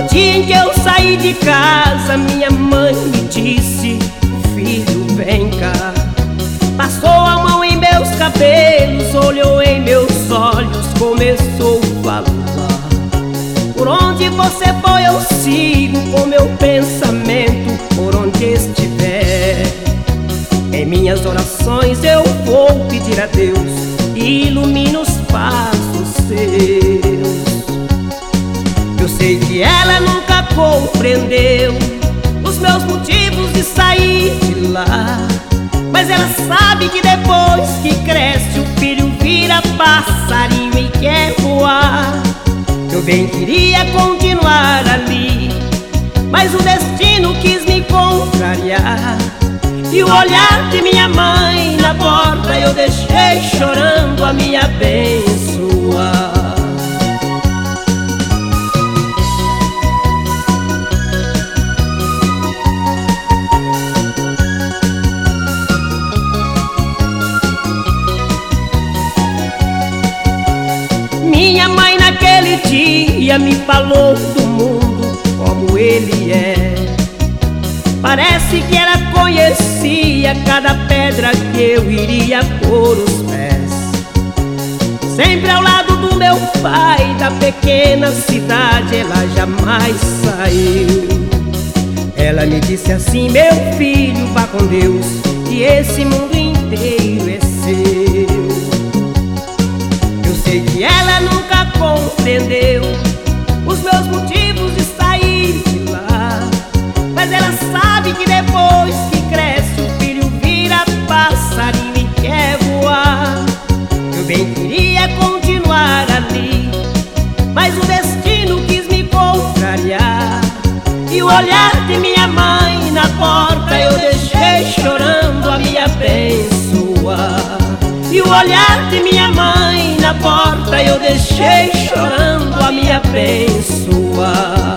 dia em que eu saí de casa, minha mãe me disse: filho, vem cá. Passou a mão em meus cabelos, olhou em meus olhos, começou a falar: por onde você foi eu sigo com meu pensamento, por onde estiver. Em minhas orações eu vou pedir a Deus, ilumine os passos seus. Eu sei que ela nunca compreendeu os meus motivos de sair de lá, mas ela sabe que depois que cresce o filho vira passarinho e quer voar. Eu bem queria continuar ali, mas o destino quis me contrariar. E o olhar de minha mãe na porta eu deixei chorando a me abençoar. Minha mãe naquele dia me falou do mundo como ele é. Parece que ela conhecia cada pedra que eu iria pôr os pés. Sempre ao lado do meu pai, da pequena cidade, ela jamais saiu. Ela me disse assim: meu filho, vá com Deus, e esse mundo inteiro é seu. Eu sei que ela nunca compreendeu os meus motivos de sair de lá, mas ela sabe que depois que cresce o filho vira passarinho e quer voar. Eu bem queria continuar ali, mas o destino quis me contrariar. E o olhar de minha mãe na porta eu deixei chorando a me abençoar. E o olhar de minha mãe na porta eu deixei chorando a me abençoar.